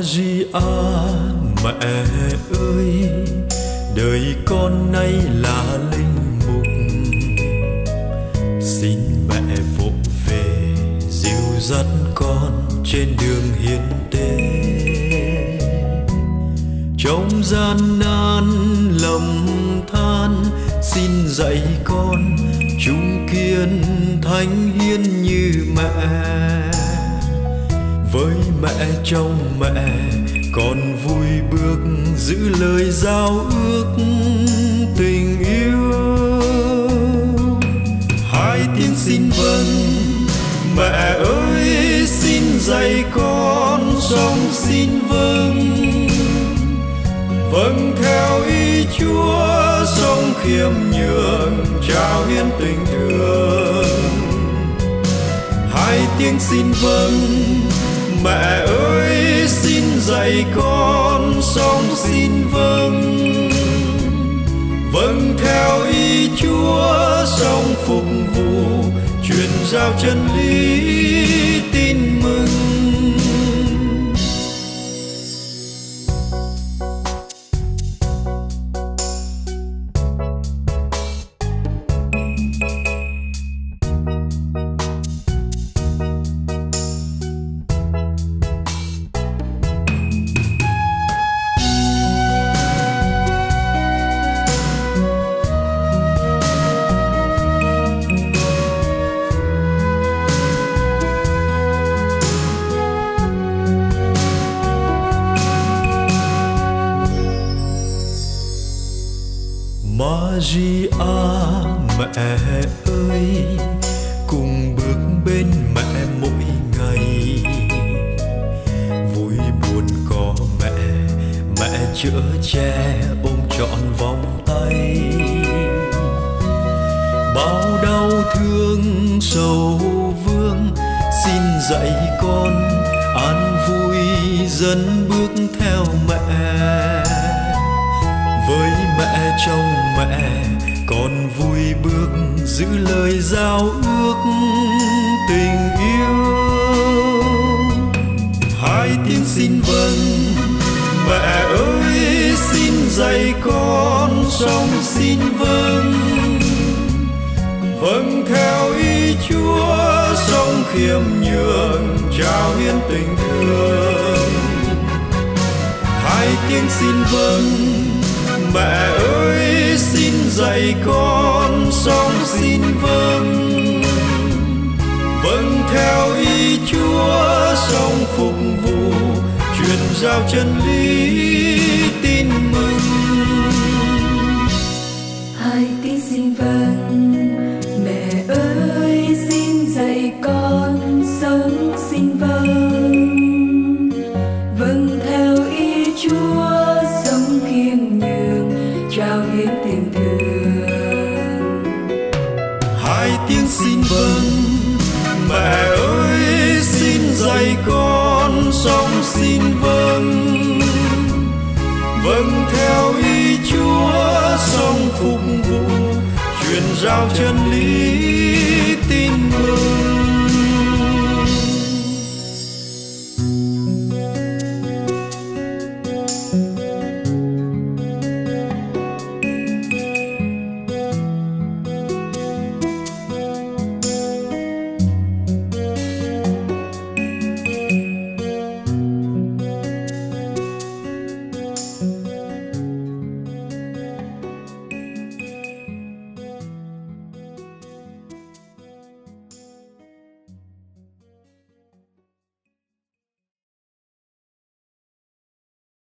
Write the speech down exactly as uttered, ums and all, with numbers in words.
Maria mẹ ơi, đời con nay là linh mục, xin mẹ vội về dìu dắt con trên đường hiến tế. Trong gian nan lầm than, xin dạy con chung kiên thánh hiến như mẹ. Với mẹ trong mẹ con vui bước giữ lời giao ước tình yêu. Hai tiếng xin vâng mẹ ơi, xin dạy con sống xin vâng. Vâng theo ý Chúa sống khiêm nhường trao hiến tình thương. Hai tiếng xin vâng mẹ ơi, xin dạy con sống xin vâng. Vâng theo ý Chúa sống phục vụ, truyền giao chân lý tin mừng. Maria mẹ ơi, cùng bước bên mẹ mỗi ngày. Vui buồn có mẹ, mẹ chở che ôm trọn vòng tay. Bao đau thương sầu vương, xin dạy con an vui dần bước theo mẹ. Với mẹ trong mẹ con vui bước giữ lời giao ước tình yêu. Hai tiếng xin vâng mẹ ơi, xin dạy con sống xin vâng. Vâng theo ý Chúa sống khiêm nhường trao hiến tình thương. Hai tiếng xin vâng mẹ ơi, xin dạy con sống xin vâng. Vâng theo ý Chúa sống phục vụ, truyền giao chân lý tin mừng. Hai tiếng xin vâng mẹ ơi, xin dạy con sống xin vâng. Vâng theo ý Chúa sống khiêm nhường trao hiến tình thương. Hai tiếng xin vâng mẹ ơi, xin dạy con sống xin vâng. Vâng theo ý Chúa sống phục vụ, truyền giao chân lý